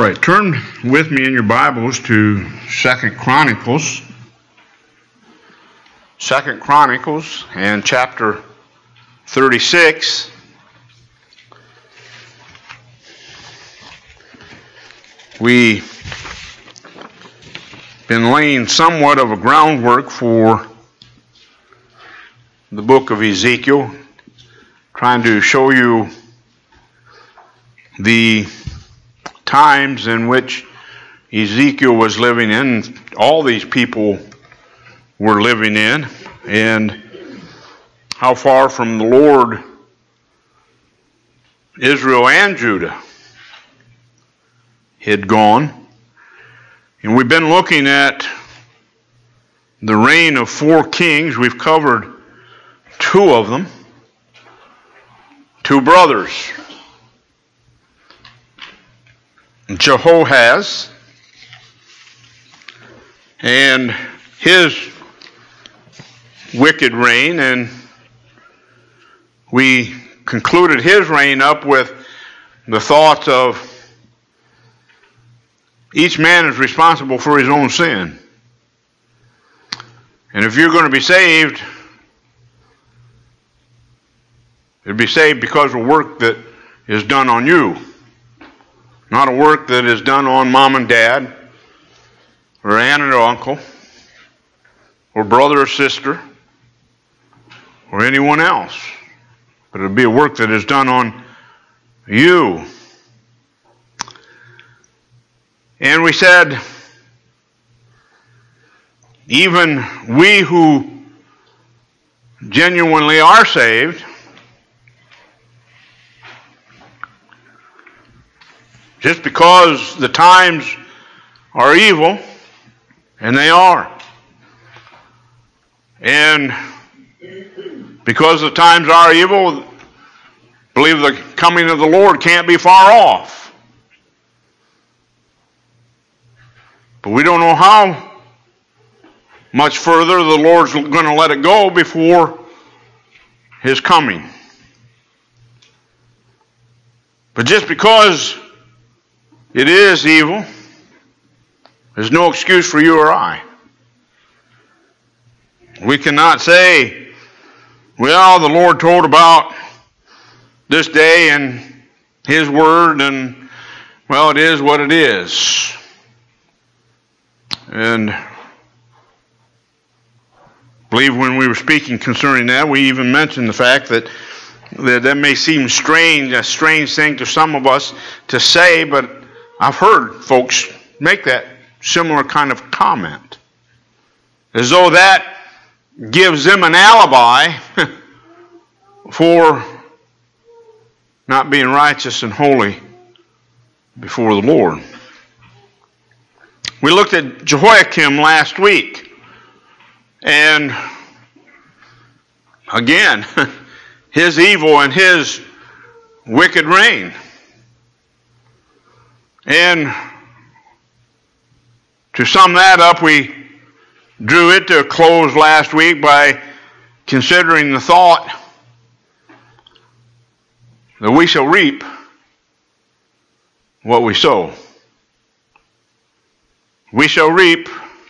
right, turn with me in your Bibles to 2 Chronicles. 2 Chronicles and chapter 36. We've been laying somewhat of a groundwork for the book of Ezekiel, trying to show you the times in which Ezekiel was living in, all these people were living in, and how far from the Lord Israel and Judah had gone. And we've been looking at the reign of 4 kings. We've covered 2 of them, 2 brothers, Jehoahaz and his wicked reign, and we concluded his reign up with the thought of each man is responsible for his own sin. And if you're going to be saved, you'll be saved because of work that is done on you. Not a work that is done on mom and dad, or aunt and uncle, or brother or sister, or anyone else. But it'll be a work that is done on you. And we said, even we who genuinely are saved, just because the times are evil, and they are, and because the times are evil, believe the coming of the Lord can't be far off. But we don't know how much further the Lord's going to let it go before His coming. But just because it is evil, there's no excuse for you or I. We cannot say, well, the Lord told about this day in His Word, and, well, it is what it is. And I believe when we were speaking concerning that, we even mentioned the fact that may seem strange, a strange thing to some of us to say, but I've heard folks make that similar kind of comment, as though that gives them an alibi for not being righteous and holy before the Lord. We looked at Jehoiakim last week, and again, his evil and his wicked reign. And to sum that up, we drew it to a close last week by considering the thought that we shall reap what we sow. We shall reap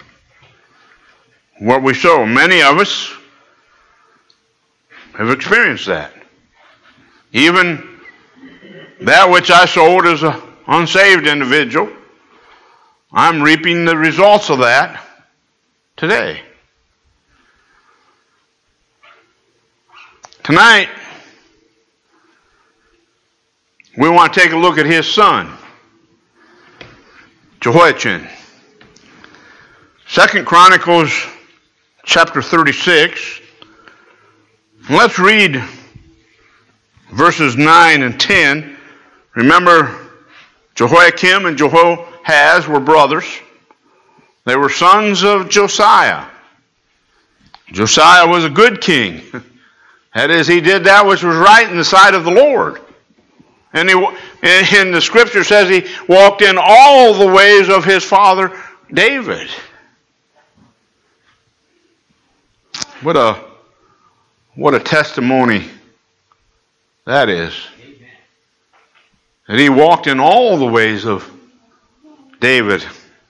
what we sow. Many of us have experienced that. Even that which I sowed as an unsaved individual, I'm reaping the results of that today. Tonight, we want to take a look at his son, Jehoiachin. 2 Chronicles chapter 36. Let's read verses 9 and 10. Remember, Jehoiakim and Jehoahaz were brothers. They were sons of Josiah. Josiah was a good king. That is, he did that which was right in the sight of the Lord. And the scripture says he walked in all the ways of his father David. What a testimony that is. That he walked in all the ways of David.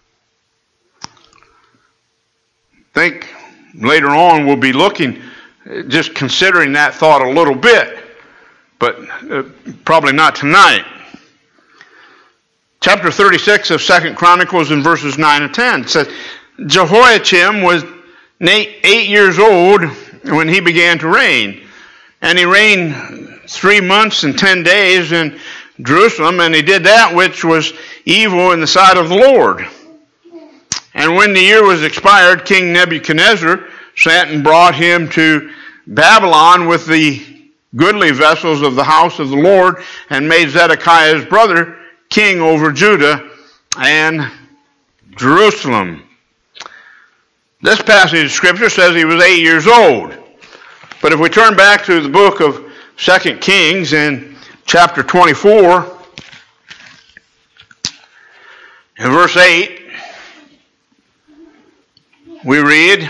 I think later on we'll be looking, just considering that thought a little bit, but probably not tonight. Chapter 36 of 2 Chronicles in verses 9 and 10 says, Jehoiakim was 8 years old when he began to reign. And he reigned 3 months and 10 days in Jerusalem, and he did that which was evil in the sight of the Lord. And when the year was expired, King Nebuchadnezzar sent and brought him to Babylon with the goodly vessels of the house of the Lord, and made Zedekiah his brother king over Judah and Jerusalem. This passage of Scripture says he was 8 years old. But if we turn back to the book of 2 Kings in chapter 24, in verse 8, we read,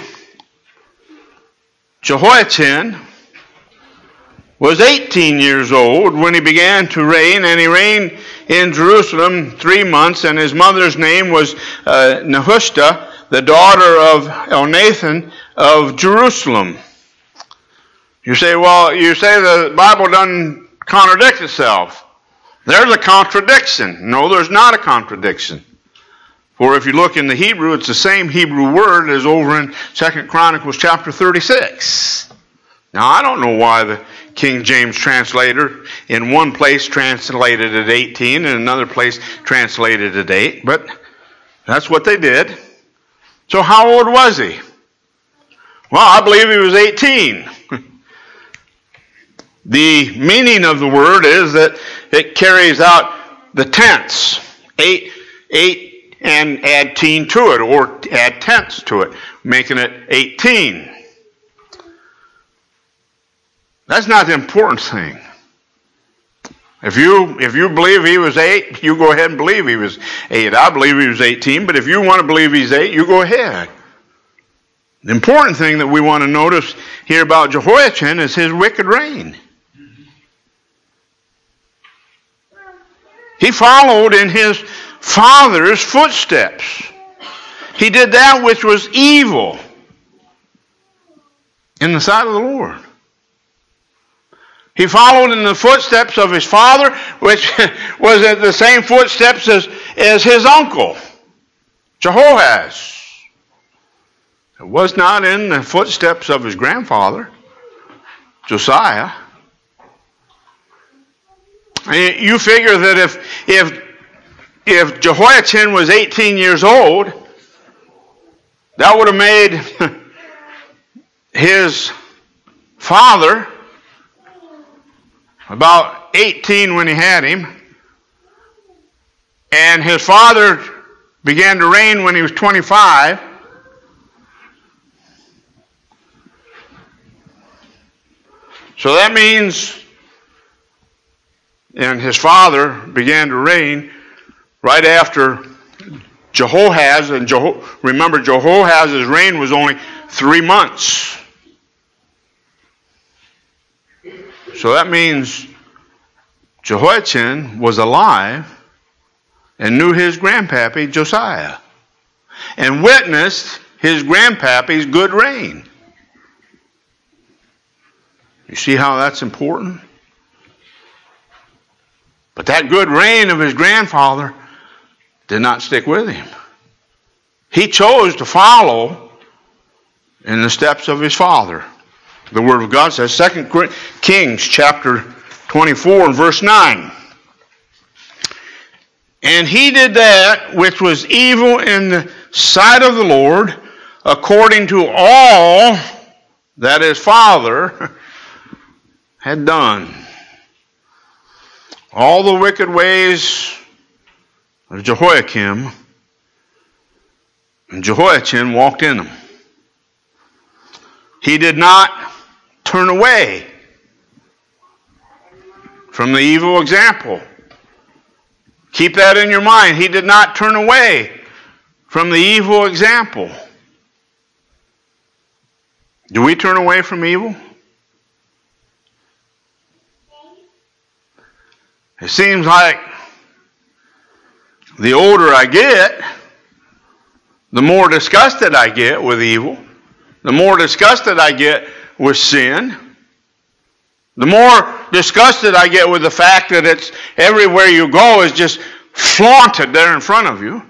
Jehoiachin was 18 years old when he began to reign, and he reigned in Jerusalem 3 months, and his mother's name was Nehushta, the daughter of Elnathan of Jerusalem. You say, well, you say the Bible doesn't contradict itself. There's a contradiction. No, there's not a contradiction. For if you look in the Hebrew, it's the same Hebrew word as over in 2 Chronicles chapter 36. Now, I don't know why the King James translator in one place translated it 18 and another place translated it 8, but that's what they did. So how old was he? Well, I believe he was 18. The meaning of the word is that it carries out the tense. 8 and add teen to it, or add tense to it, making it 18. That's not the important thing. If you believe he was 8, you go ahead and believe he was 8. I believe he was 18, but if you want to believe he's 8, you go ahead. The important thing that we want to notice here about Jehoiachin is his wicked reign. He followed in his father's footsteps. He did that which was evil in the sight of the Lord. He followed in the footsteps of his father, which was at the same footsteps as his uncle, Jehoahaz. It was not in the footsteps of his grandfather, Josiah. You figure that if Jehoiachin was 18 years old, that would have made his father about 18 when he had him, and his father began to reign when he was 25. So that means, and his father began to reign right after Jehoahaz, and remember Jehoahaz's reign was only 3 months. So that means Jehoiachin was alive and knew his grandpappy Josiah and witnessed his grandpappy's good reign. You see how that's important? But that good reign of his grandfather did not stick with him. He chose to follow in the steps of his father. The Word of God says, 2 Kings chapter 24 and verse 9. And he did that which was evil in the sight of the Lord, according to all that his father had done. All the wicked ways of Jehoiakim, and Jehoiachin walked in them. He did not turn away from the evil example. Keep that in your mind. He did not turn away from the evil example. Do we turn away from evil? It seems like the older I get, the more disgusted I get with evil, the more disgusted I get with sin, the more disgusted I get with the fact that it's everywhere you go is just flaunted there in front of you.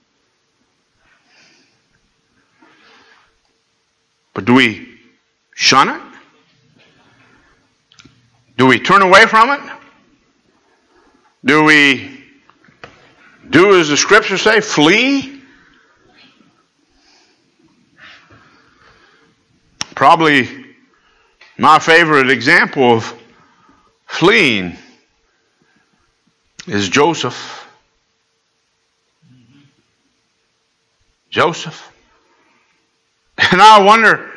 But do we shun it? Do we turn away from it? Do we do as the scriptures say, flee? Probably my favorite example of fleeing is Joseph. Joseph. And I wonder,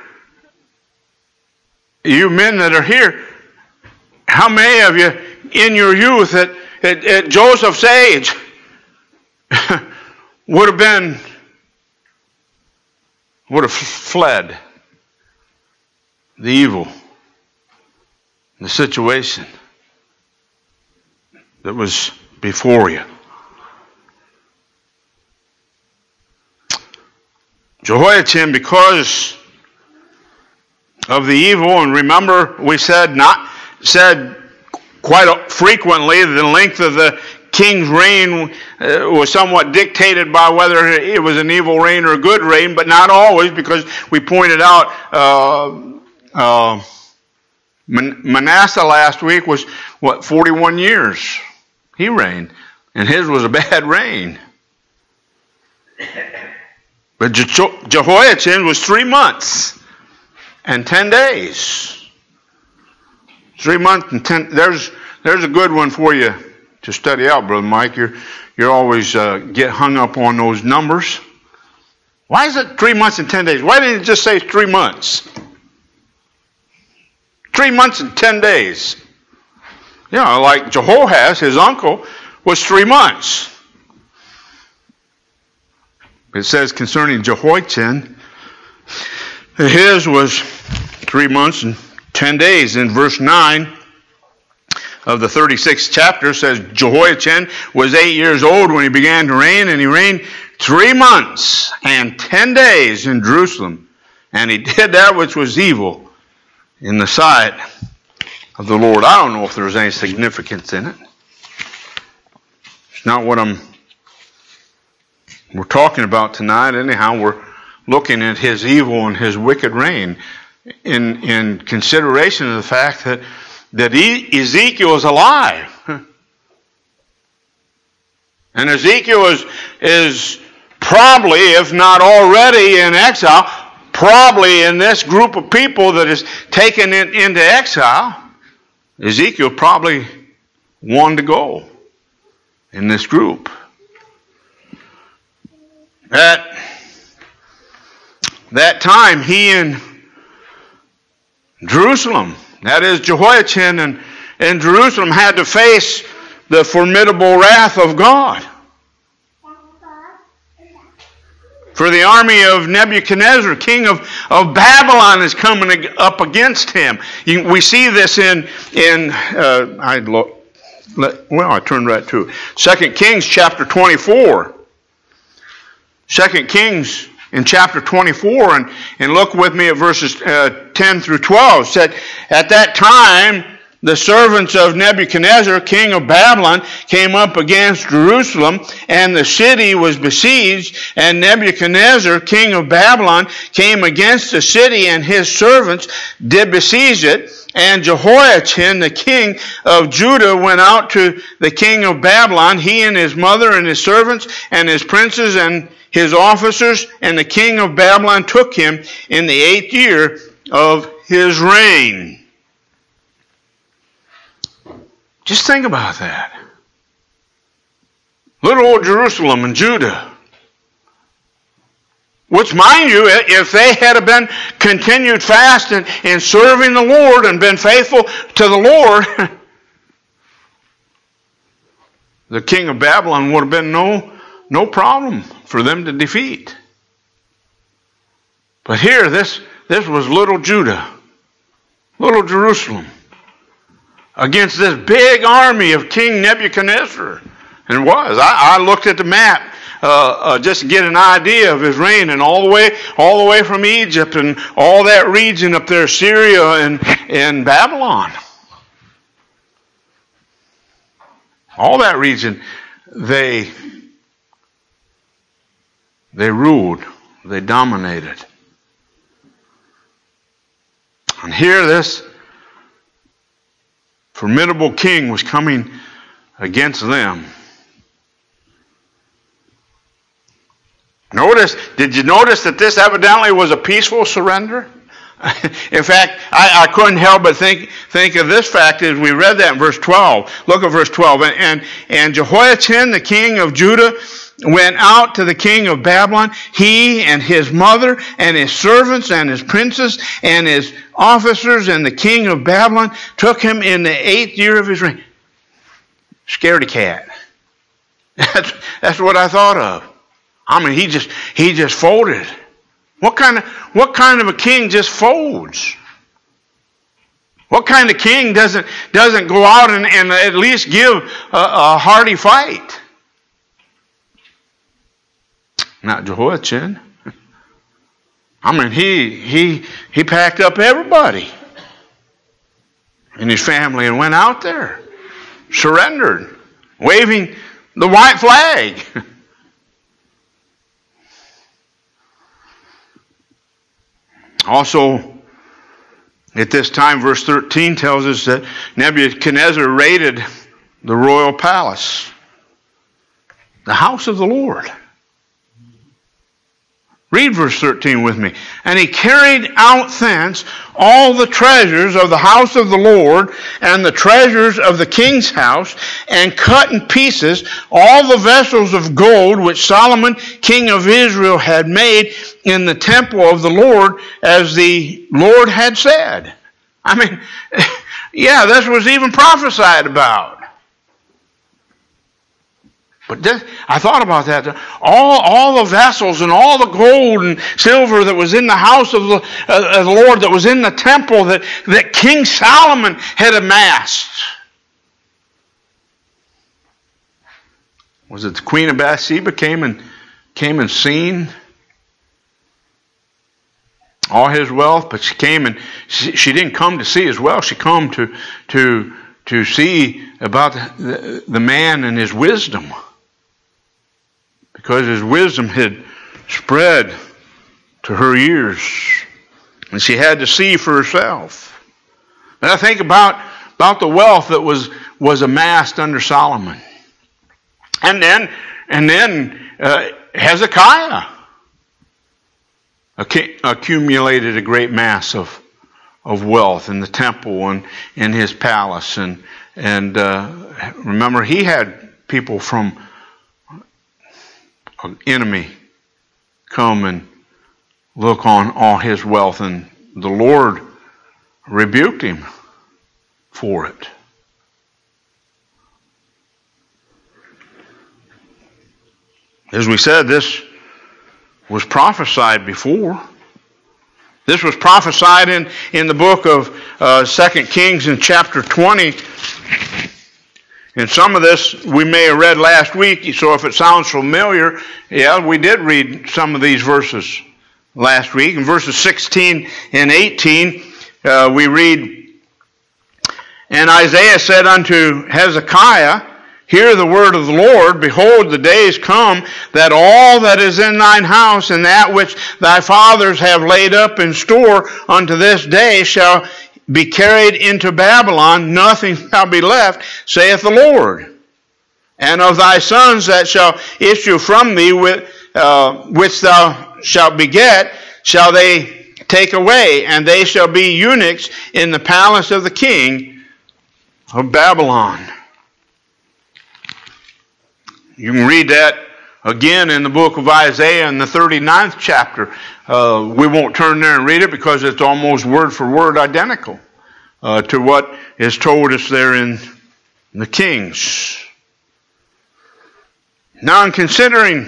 you men that are here, how many of you in your youth at Joseph's age would have fled the evil, the situation that was before you? Jehoiachin, because of the evil, and remember we said quite frequently the length of the king's reign was somewhat dictated by whether it was an evil reign or a good reign, but not always, because we pointed out Manasseh last week was 41 years he reigned, and his was a bad reign. But Jehoiachin was 3 months and 10 days. 3 months and 10. There's a good one for you to study out, Brother Mike. You're always get hung up on those numbers. Why is it 3 months and 10 days? Why didn't it just say 3 months? 3 months and 10 days. You know, like Jehoahaz, his uncle, was 3 months. It says concerning Jehoiachin, his was 3 months and 10 days. In verse 9 of the 36th chapter says Jehoiachin was 8 years old when he began to reign, and he reigned 3 months and 10 days in Jerusalem. And he did that which was evil in the sight of the Lord. I don't know if there's any significance in it. It's not what we're talking about tonight. Anyhow, we're looking at his evil and his wicked reign in consideration of the fact that Ezekiel is alive. And Ezekiel is probably, if not already in exile, probably in this group of people that is taken into exile. Ezekiel probably wanted to go in this group. At that time, he in Jerusalem, that is Jehoiachin in Jerusalem, had to face the formidable wrath of God. For the army of Nebuchadnezzar, king of Babylon, is coming up against him. We see this I turned right to it. 2 Kings chapter 24. 2 Kings in chapter 24, and look with me at verses 10 through 12. It said, at that time, the servants of Nebuchadnezzar, king of Babylon, came up against Jerusalem, and the city was besieged, and Nebuchadnezzar, king of Babylon, came against the city, and his servants did besiege it. And Jehoiachin, the king of Judah, went out to the king of Babylon, he and his mother and his servants and his princes and his officers, and the king of Babylon took him in the 8th year of his reign. Just think about that. Little old Jerusalem and Judah. Which, mind you, if they had been continued fast in serving the Lord and been faithful to the Lord, the king of Babylon would have been no problem for them to defeat. But here, this was little Judah, little Jerusalem, against this big army of King Nebuchadnezzar And it was. I looked at the map just to get an idea of his reign, and all the way from Egypt and all that region up there, Syria and Babylon. All that region, they ruled, they dominated. And here this formidable king was coming against them. Did you notice that this evidently was a peaceful surrender? In fact, I couldn't help but think of this fact as we read that in verse 12. Look at verse 12. And Jehoiachin, the king of Judah, went out to the king of Babylon, he and his mother and his servants and his princes and his officers, and the king of Babylon took him in the 8th year of his reign. Scaredy cat. That's what I thought of. I mean, he just folded. What kind of a king just folds? What kind of king doesn't go out and at least give a hearty fight? Not Jehoiachin. I mean, he packed up everybody in his family and went out there, surrendered, waving the white flag. Also, at this time, verse 13 tells us that Nebuchadnezzar raided the royal palace, the house of the Lord. Read verse 13 with me. And he carried out thence all the treasures of the house of the Lord and the treasures of the king's house, and cut in pieces all the vessels of gold which Solomon, king of Israel, had made in the temple of the Lord, as the Lord had said. I mean, yeah, this was even prophesied about. But I thought about that. All the vessels and all the gold and silver that was in the house of the Lord, that was in the temple that King Solomon had amassed. Was it the Queen of Bathsheba came and seen all his wealth? But she came and she didn't come to see his wealth. She came to see about the man and his wisdom. Because his wisdom had spread to her ears. And she had to see for herself. And I think about the wealth that was amassed under Solomon. And then Hezekiah accumulated a great mass of wealth in the temple and in his palace. And remember, he had people from an enemy come and look on all his wealth, and the Lord rebuked him for it. As we said, this was prophesied before. This was prophesied in the book of 2 Kings in chapter 20. And some of this we may have read last week, so if it sounds familiar, yeah, we did read some of these verses last week. In verses 16 and 18, we read, And Isaiah said unto Hezekiah, Hear the word of the Lord. Behold, the days come that all that is in thine house and that which thy fathers have laid up in store unto this day shall be carried into Babylon, nothing shall be left, saith the Lord. And of thy sons that shall issue from thee, which thou shalt beget, shall they take away, and they shall be eunuchs in the palace of the king of Babylon. You can read that again in the book of Isaiah in the 39th chapter. We won't turn there and read it because it's almost word for word identical to what is told us there in the Kings. Now, in considering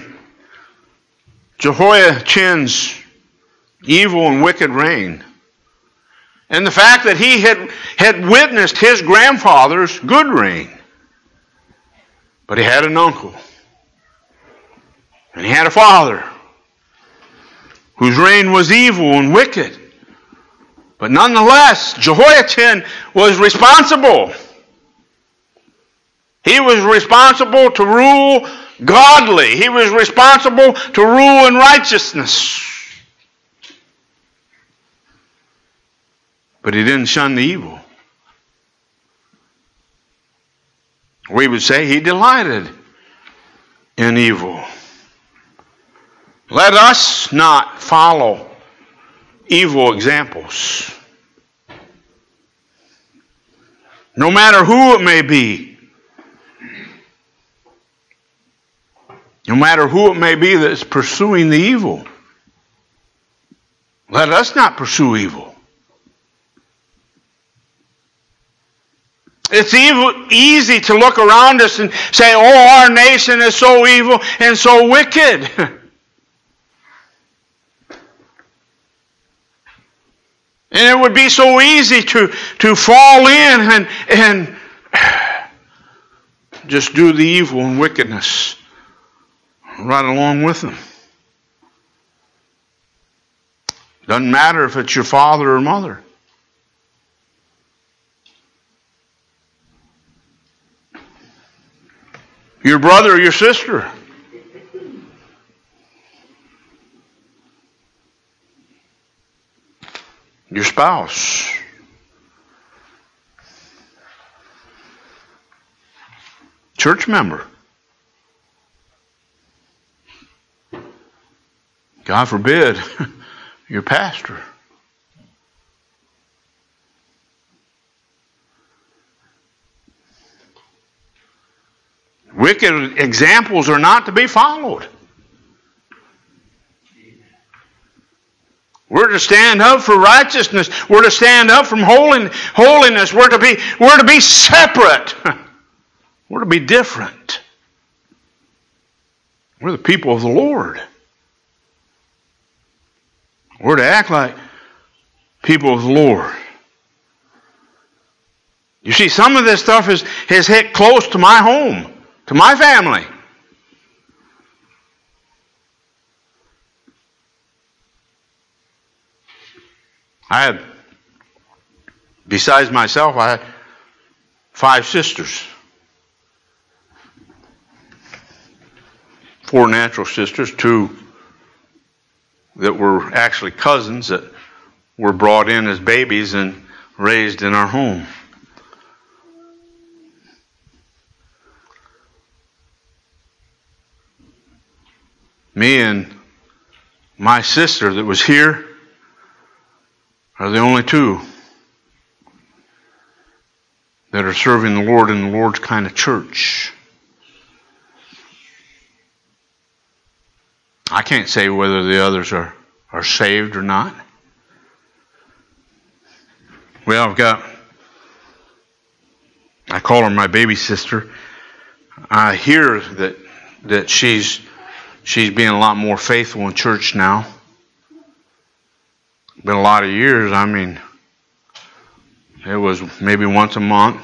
Jehoiachin's evil and wicked reign, and the fact that he had witnessed his grandfather's good reign, But he had an uncle. And he had a father whose reign was evil and wicked. But nonetheless, Jehoiachin was responsible. He was responsible to rule godly. He was responsible to rule in righteousness. But he didn't shun the evil. We would say he delighted in evil. Let us not follow evil examples. No matter who it may be. No matter who it may be that's pursuing the evil. Let us not pursue evil. It's easy to look around us and say, oh, our nation is so evil and so wicked. And it would be so easy to fall in and just do the evil and wickedness right along with them. Doesn't matter if it's your father or mother. Your brother or your sister. Your spouse. Church member. God forbid, your pastor. Wicked examples are not to be followed. We're to stand up for righteousness. We're to stand up from holiness. We're to be separate. We're to be different. We're the people of the Lord. We're to act like people of the Lord. You see, some of this stuff has hit close to my home. To my family. Besides myself, I had 5 sisters. 4 natural sisters, 2 that were actually cousins that were brought in as babies and raised in our home. Me and my sister that was here are the only 2 that are serving the Lord in the Lord's kind of church. I can't say whether the others are saved or not. Well, I call her my baby sister. I hear that she's being a lot more faithful in church now. Been a lot of years. I mean, it was maybe once a month.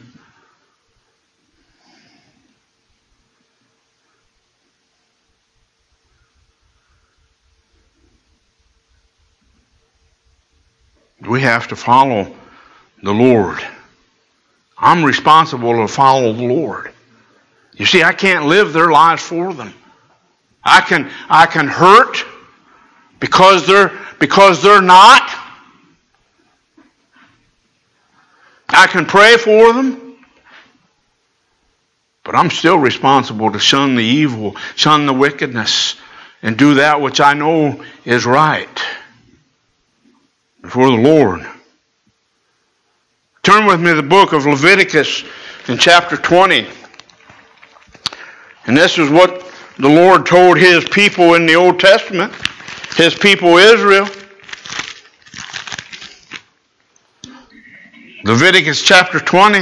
We have to follow the Lord. I'm responsible to follow the Lord. You see, I can't live their lives for them. I can hurt because they're not. I can pray for them. But I'm still responsible to shun the evil, shun the wickedness, and do that which I know is right before the Lord. Turn with me to the book of Leviticus in chapter 20. And this is what the Lord told His people in the Old Testament, His people Israel. Leviticus chapter 20,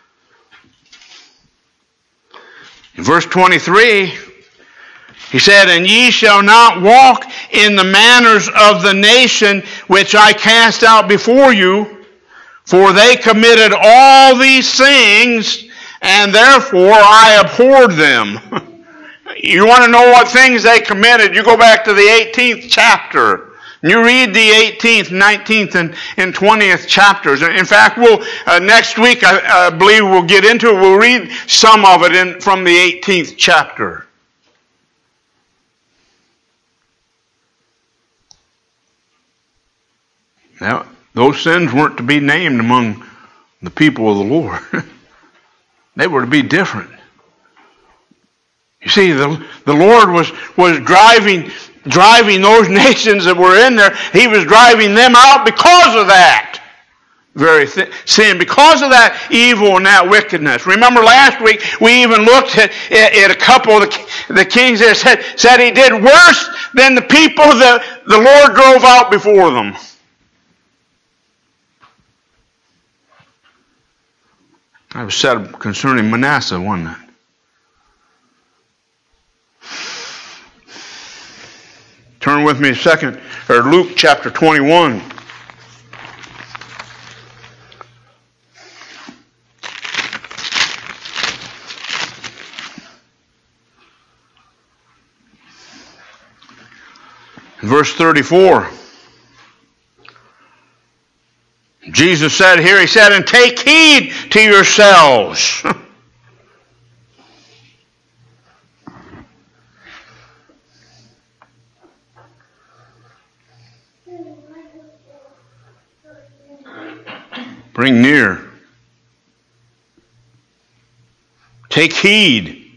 verse 23, He said, "And ye shall not walk in the manners of the nation which I cast out before you, for they committed all these things, and therefore I abhorred them. You want to know what things they committed? You go back to the 18th chapter. You read the 18th, 19th, and 20th chapters. In fact, next week, I believe we'll get into it. We'll read some of it from the 18th chapter. Now, those sins weren't to be named among the people of the Lord. They were to be different. You see, the Lord was driving those nations that were in there. He was driving them out because of that very sin, because of that evil and that wickedness. Remember last week we even looked at a couple of the kings that said he did worse than the people that the Lord drove out before them. I was said concerning Manasseh, wasn't it? Turn with me to Luke chapter 21. Verse 34. Jesus said here, he said, and take heed to yourselves. Bring near. Take heed.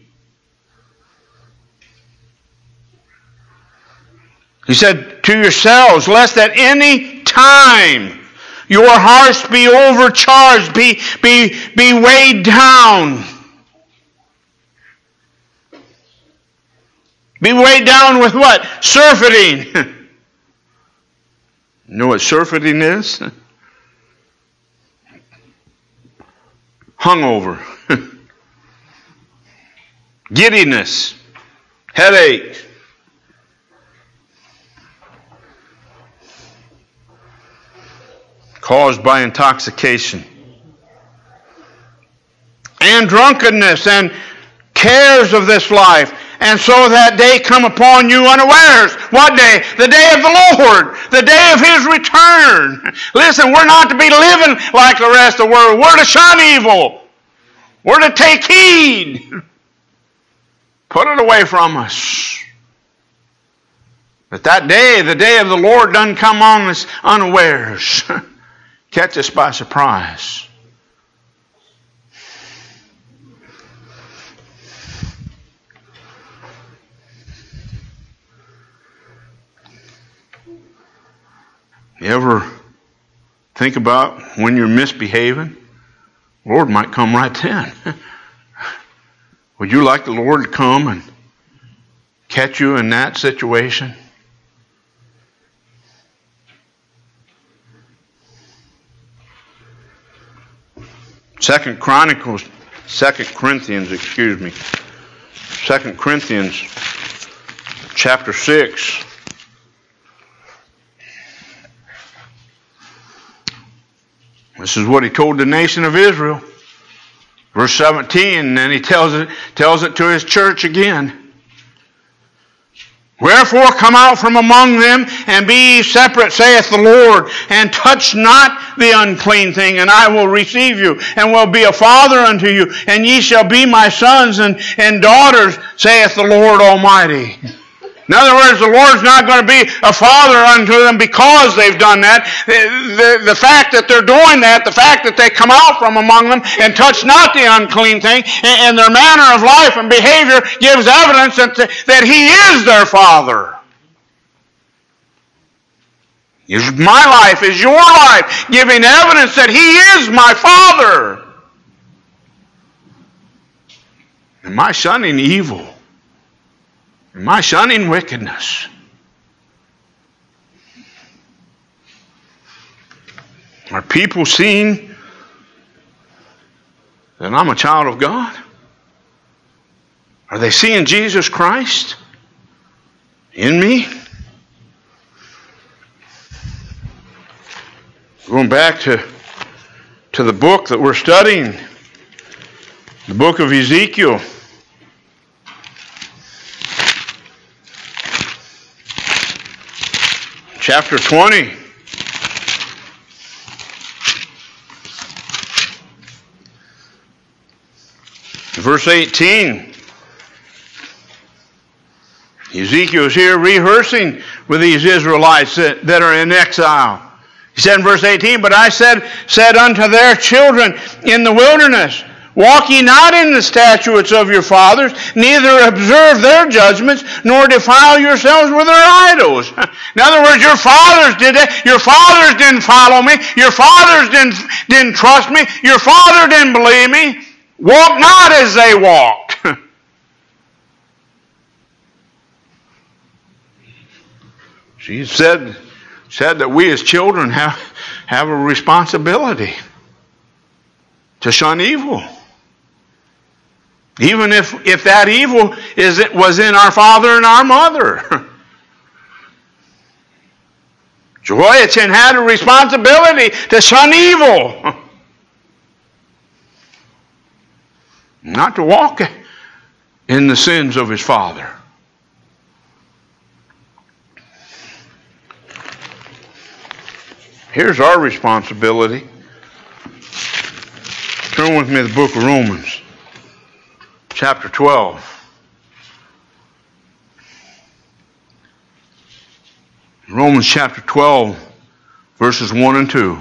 He said, to yourselves, lest at any time your hearts be overcharged, be weighed down. Be weighed down with what? Surfeiting. You know what surfeiting is? Hungover. Giddiness. Headache. Caused by intoxication. And drunkenness and cares of this life. And so that day come upon you unawares. What day? The day of the Lord. The day of His return. Listen, we're not to be living like the rest of the world. We're to shun evil. We're to take heed. Put it away from us. But that day, the day of the Lord, doesn't come on us unawares. Catch us by surprise. You ever think about when you're misbehaving? The Lord might come right then. Would you like the Lord to come and catch you in that situation? Second Corinthians, 2 Corinthians chapter 6. This is what he told the nation of Israel. Verse 17, and he tells it to his church again. Wherefore come out from among them, and be ye separate, saith the Lord, and touch not the unclean thing, and I will receive you, and will be a father unto you, and ye shall be my sons and daughters, saith the Lord Almighty. In other words, the Lord's not going to be a father unto them because they've done that. The fact that they're doing that, the fact that they come out from among them and touch not the unclean thing, and their manner of life and behavior gives evidence that He is their Father. Is my life, is your life, giving evidence that He is my Father? Am I shunning evil? Am I shunning wickedness? Are people seeing that I'm a child of God? Are they seeing Jesus Christ in me? Going back to the book that we're studying, The book of Ezekiel. Chapter 20. Verse 18. Ezekiel is here rehearsing with these Israelites that are in exile. He said in verse 18, "But I said unto their children in the wilderness, walk ye not in the statutes of your fathers, neither observe their judgments, nor defile yourselves with their idols." In other words, your fathers did that. Your fathers didn't follow me. Your fathers didn't trust me. Your father didn't believe me. Walk not as they walked. She said that we as children have a responsibility to shun evil. Even if that evil was in our father and our mother. Jehoiachin had a responsibility to shun evil. Not to walk in the sins of his father. Here's our responsibility. Turn with me to the book of Romans, chapter 12. Romans chapter 12, verses 1 and 2.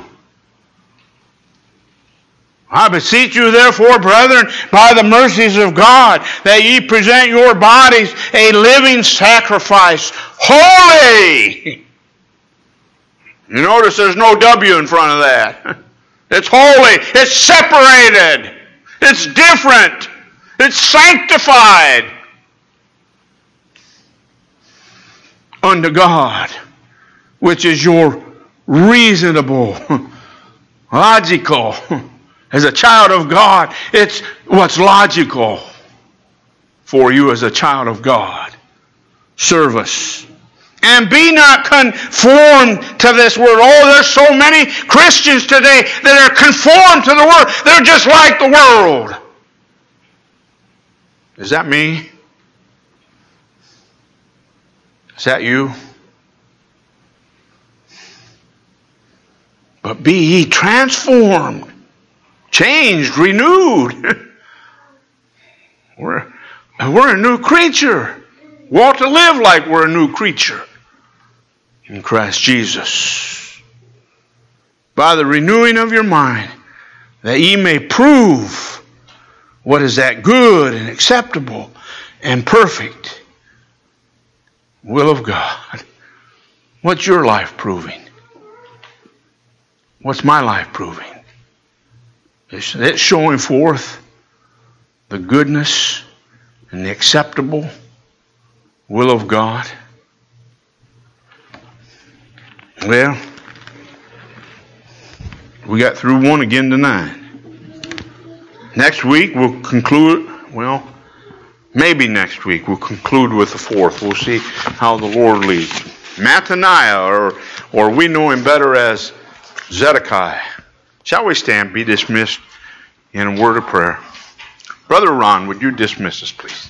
"I beseech you, therefore, brethren, by the mercies of God, that ye present your bodies a living sacrifice, holy." You notice there's no W in front of that. It's holy. It's separated. It's different. It's sanctified unto God, which is your reasonable, logical. As a child of God, it's what's logical for you as a child of God. Service. "And be not conformed to this world." Oh, there's so many Christians today that are conformed to the world. They're just like the world. Is that me? Is that you? "But be ye transformed," changed, renewed. We're a new creature. We ought to live like we're a new creature in Christ Jesus. "By the renewing of your mind, that ye may prove what is that good and acceptable and perfect will of God." What's your life proving? What's my life proving? It's showing forth the goodness and the acceptable will of God. Well, we got through 1 again tonight. Next week we'll conclude, maybe next week we'll conclude with the 4th. We'll see how the Lord leads. Mattaniah, or we know him better as Zedekiah. Shall we stand, be dismissed in a word of prayer? Brother Ron, would you dismiss us, please?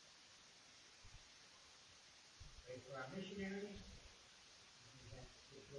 For our missionaries,